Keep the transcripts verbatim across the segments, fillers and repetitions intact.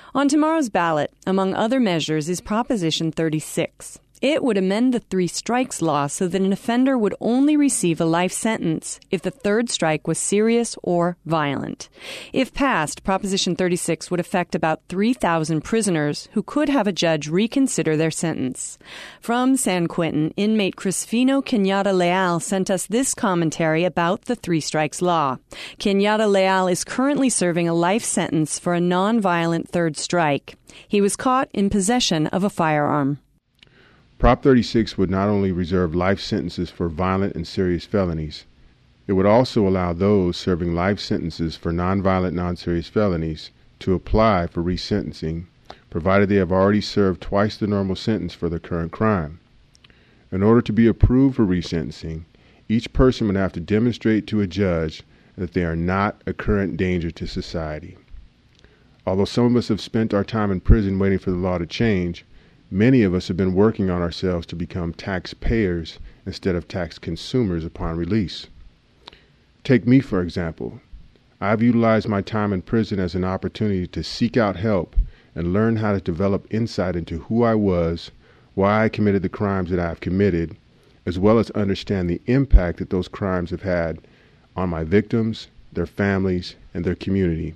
On tomorrow's ballot, among other measures, is Proposition thirty-six. It would amend the three strikes law so that an offender would only receive a life sentence if the third strike was serious or violent. If passed, Proposition thirty-six would affect about three thousand prisoners who could have a judge reconsider their sentence. From San Quentin, inmate Crisfino Kenyatta Leal sent us this commentary about the three strikes law. Kenyatta Leal is currently serving a life sentence for a nonviolent third strike. He was caught in possession of a firearm. Prop thirty-six would not only reserve life sentences for violent and serious felonies, it would also allow those serving life sentences for nonviolent, non-serious felonies to apply for resentencing, provided they have already served twice the normal sentence for their current crime. In order to be approved for resentencing, each person would have to demonstrate to a judge that they are not a current danger to society. Although some of us have spent our time in prison waiting for the law to change, many of us have been working on ourselves to become taxpayers instead of tax consumers upon release. Take me, for example. I've utilized my time in prison as an opportunity to seek out help and learn how to develop insight into who I was, why I committed the crimes that I have committed, as well as understand the impact that those crimes have had on my victims, their families, and their community.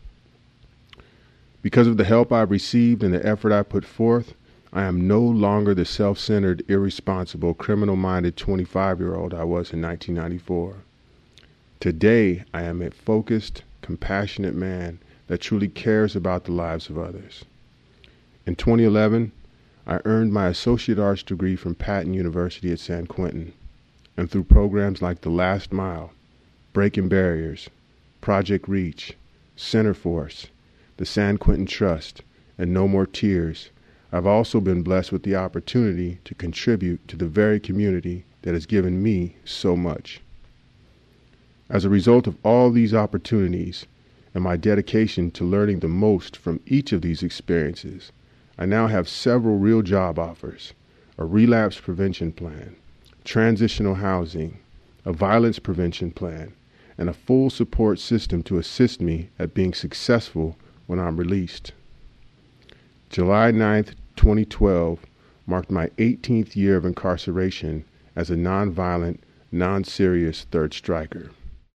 Because of the help I've received and the effort I put forth, I am no longer the self-centered, irresponsible, criminal-minded twenty-five-year-old I was in nineteen ninety-four. Today, I am a focused, compassionate man that truly cares about the lives of others. In twenty eleven, I earned my associate arts degree from Patton University at San Quentin, and through programs like The Last Mile, Breaking Barriers, Project Reach, Centerforce, the San Quentin Trust, and No More Tears, I've also been blessed with the opportunity to contribute to the very community that has given me so much. As a result of all these opportunities and my dedication to learning the most from each of these experiences, I now have several real job offers, a relapse prevention plan, transitional housing, a violence prevention plan, and a full support system to assist me at being successful when I'm released. July ninth, twenty twelve marked my eighteenth year of incarceration as a nonviolent, non-serious third striker.